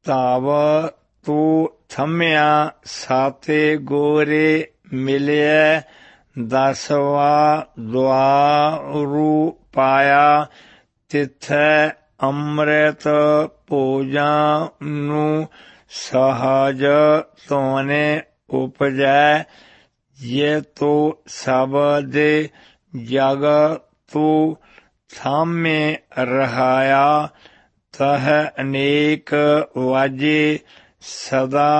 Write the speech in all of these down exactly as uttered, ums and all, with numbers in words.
ਧਾਵ ਤੂੰ ਥੰਮਿਆ ਸਾਤੇ ਗੋਰੇ ਮਿਲਿਐ ਦਸਵਾ ਦੁਆਰੂ ਪਾਇਆ ਤਿਥੈ ਅੰਮ੍ਰਿਤ ਭੋਜਾਂ ਨੂੰ ਸਹਜ ਤੋਨੇ ਉਪਜੈ ਜੇ ਤੋ ਸਬਦ ਜਗ ਤੂੰ ਥਾਮੇ ਰਹਾਇਆ ਤਹ ਅਨੇਕ ਵਾਜੇ ਸਦਾ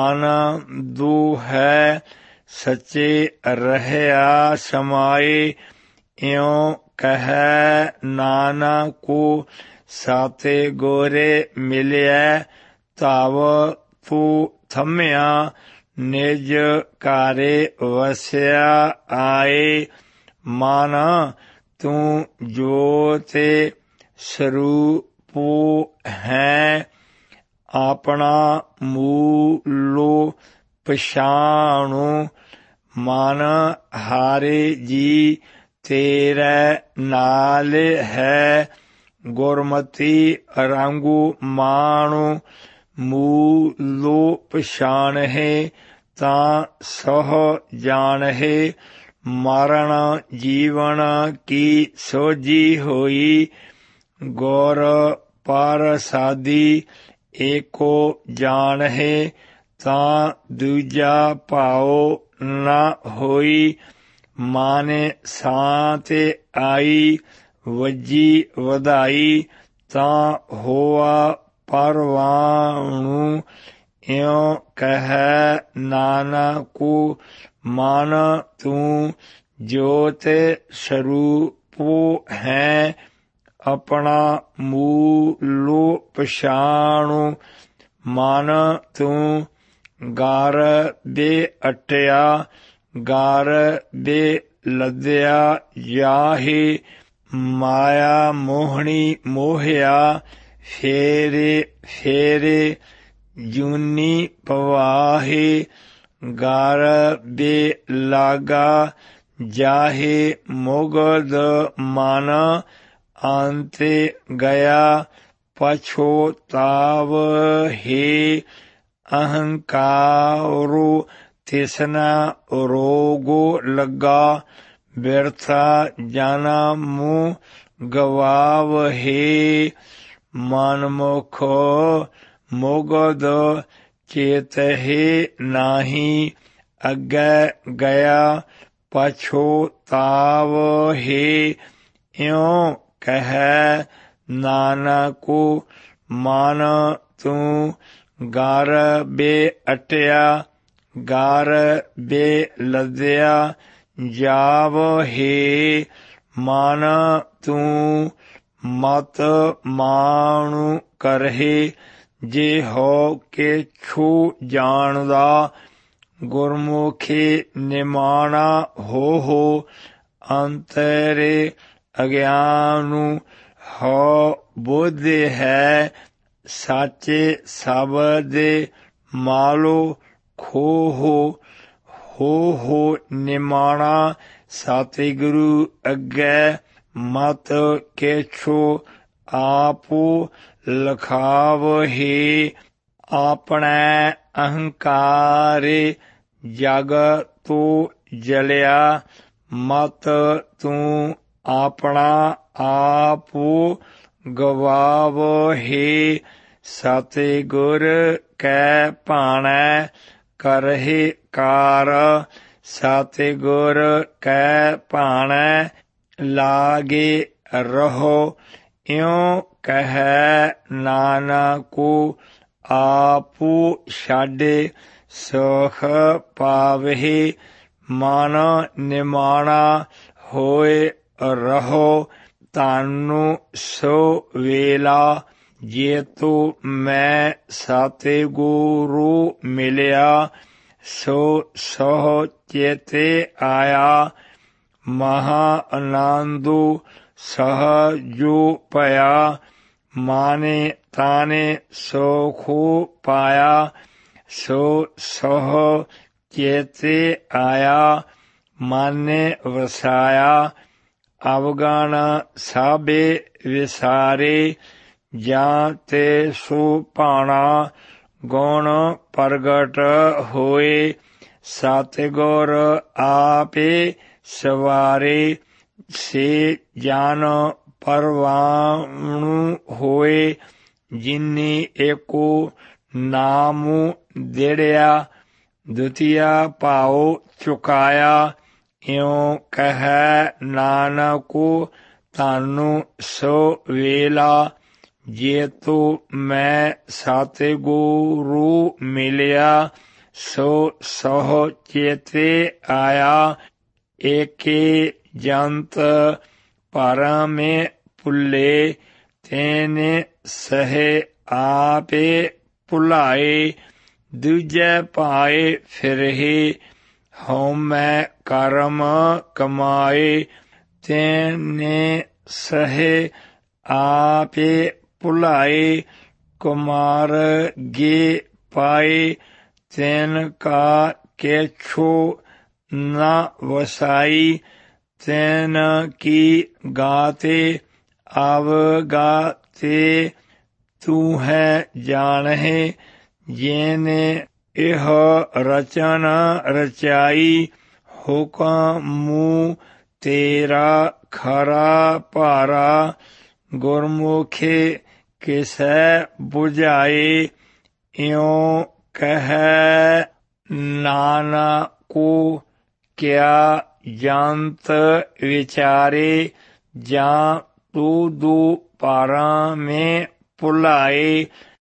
ਆਨੰਦੁ ਹੈ ਸੱਚੇ ਰਹਿਆ ਸਮਾਏ ਇਉ ਕਹੈ ਨਾਨਕੁ ਸਾਤੇ ਗੋਰੇ ਮਿਲਿਐ ਧਾਵ ਤੂੰ ਥੰਮਿਆ ਨਿਜ ਘਾਰੇ ਵਸਿਆ ਆਏ ਮਨ ਤੂੰ ਜੋਤ ਸਰੂਪੁ ਹੈ ਆਪਣਾ ਮੂਲੁ ਪਛਾਣੁ ਮਨ ਹਾਰੇ ਜੀ ਤੇਰੇ ਨਾਲ ਹੈ ਗੁਰਮਤੀ ਰੰਗੂ ਮਾਣੁ ਮੂਲੁ ਪਛਾਣਹਿ ਤਾਂ ਸਹ ਜਾਣਹਿ ਮਰਨ ਜੀਵਨ ਕੀ ਸੋਝੀ ਹੋਈ ਗੁਰ ਪ੍ਰਸਾਦੀ ਏਕੋ ਜਾਣਹਿ ਤਾਂ ਦੂਜਾ ਭਾਉ ਨਾ ਹੋਈ ਮਾਨੇ ਸਾਤ ਆਈ ਵੱਜੀ ਵਧਾਈ ਤਾਂ ਹੋਆ ਪਰਵਾਣੁ ਇਉ ਕਹੈ ਨਾਨਕੁ ਮਨ ਤੂੰ ਜੋਤ ਸਰੂਪੁ ਹੈ ਆਪਣਾ ਮੂਲੁ ਪਛਾਣੁ ਮਨ ਤੂੰ ਗਰ ਦੇ ਅਟਿਆ ਗਰ ਦੇ ਲੱਦਿਆ ਜਾਹੇ ਮਾਇਆ ਮੋਹਣੀ ਮੋਹਿਆ ਫੇਰੇ ਫੇਰੇ ਜੂਨੀ ਪਵਾਹੇ ਗਰ ਦੇ ਲਾਗਾ ਜਾਹੇ ਮੁਗਦ ਮਨ ਅੰਤੇ ਗਿਆ ਪਛੋਤਾਵ ਹੈ ਅਹੰਕਾਰੁ ਤਿਸਨਾ ਰੋਗੋ ਲੱਗਾ ਬਿਰਥਾ ਜਨਮੁ ਗਵਾਵਹਿ ਮਨਮੁਖ ਮੁਗਦ ਚੇਤਹਿ ਨਾਹੀ ਅੱਗੇ ਗਿਆ ਪਛੋਤਾਵਹਿ ਇਉ ਕਹੈ ਨਾਨਕੁ ਮਨ ਤੂੰ ਗਰ ਬੇ ਅਟਿਆ ਗਰ ਬੇ ਲੱਦਿਆ ਜਾਵਹਿ ਮਨ ਤੂੰ ਮਤ ਮਾਣੁ ਕਰਹਿ ਜੇ ਹੋ ਕੇ ਛੂ ਜਾਣਦਾ ਗੁਰਮੁਖੀ ਨਿਮਾਣਾ ਹੋ ਹੋ ਅੰਤਰੇ ਅਗਿਆਨੁ ਹੋ ਬੁੱਧ ਹੈ ਸਾਚੇ ਸ਼ਬਦ ਮਾਲੋ ਖੋ ਹੋ ਹੋ ਹੋ ਨਿਮਾਣਾ ਸਤਿਗੁਰੂ ਅੱਗੇ ਮਤ ਕੇਛੋ ਆਪੂ ਲਖਾਵਹਿ ਆਪਣੇ ਅਹੰਕਾਰੇ ਜਗ ਤੂੰ ਜਲਿਆ ਮਤ ਤੂੰ ਆਪਣਾ ਆਪੂ ਗਵਾਵਹਿ ਸਤਿਗੁਰ ਕੈ ਭਾਣੈ ਕਰਹਿ ਕਾਰ ਸਤਿਗੁਰ ਕੈ ਭਾਣੈ ਲਾਗੇ ਰਹੋ ਇਉ ਕਹੈ ਨਾਨਕੁ ਆਪੂ ਛਾਡੇ ਸੁਖ ਪਾਵਹਿ ਮਨ ਨਿਮਾਣਾ ਹੋਏ ਰਹੋ ਤਾਨੂੰ ਸੋ ਵੇਲਾ ਜੇ ਤੂੰ ਮੈਂ ਸਤਿਗੁਰੂ ਮਿਲਿਆ ਸੋ ਸਹੁ ਚੇਤੇ ਆਇਆ ਮਹਾ ਆਨੰਦੁ ਸਹਜੁ ਭਇਆ ਮਾਨੇ ਤਾਨੇ ਸੋਖੁ ਪਾਇਆ ਸੋ ਸਹੁ ਚੇਤੇ ਆਇਆ ਮਾਨੇ ਵਸਾਇਆ ਅਵਗਣ ਸਾਬੇ ਵਿਸਾਰੇ ਜਾਂ ਤੇ ਸੋ ਭਾਣਾ ਗੁਣ ਪ੍ਰਗਟ ਹੋਏ। ਸਤਿਗੁਰ ਆਪੇ ਸਵਾਰੇ ਸੇ ਜਨ ਪਰਵਾਣੁ ਹੋਏ। ਜਿਨੀ ਏਕੋ ਨਾਮੁ ਦੇੜਿਆ ਦੁਤੀਆ ਭਾਉ ਚੁਕਾਇਆ। ਇਉ ਕਹੈ ਨਾਨਕੁ ਤਾਨੂੰ ਸੋ ਵੇਲਾ। ਜੇਤੁ ਮੈਂ ਸਤਿਗੁਰੂ ਮਿਲਿਆ ਸੋ ਸਹੁ ਚੇਤੇ ਆਇਆ। ਏਕੇ ਜੰਤ ਭਰਮੇ ਭੁੱਲੇ ਤੈਨੇ ਸਹੇ ਆਪੇ ਭੁਲਾਏ। ਦੂਜੈ ਪਾਏ ਫਿਰਹਿ ਹਉਮੈ ਕਰਮ ਕਮਾਏ। ਤੈਨੇ ਸਹੇ ਆਪੇ ਭੁਲਾਏ ਕੁਮਾਰਗੇ ਪਾਏ। ਤੈਨ ਕਾ ਕੇਛੁ ਨ ਵਸਾਈ। ਤੈਨ ਕੀ ਗਾਤੇ ਅਵਗਾਤੇ ਤੂੰ ਹੈ ਜਾਣਹਿ। ਜੇਨੇ ਇਹ ਰਚਨ ਰਚਾਈ ਹੁਕਮੁ ਤੇਰਾ ਖਰਾ ਭਾਰਾ। ਗੁਰਮੁਖੇ ਕਿਸੈ ਬੁਝਾਏ। ਇਉ ਕਹੈ ਨਾਨਕੁ ਕਿਆ ਜੰਤ ਵਿਚਾਰੇ। ਜਾਂ ਤੂ ਦੂ ਭਰਮੇ ਭੁਲਾਏ।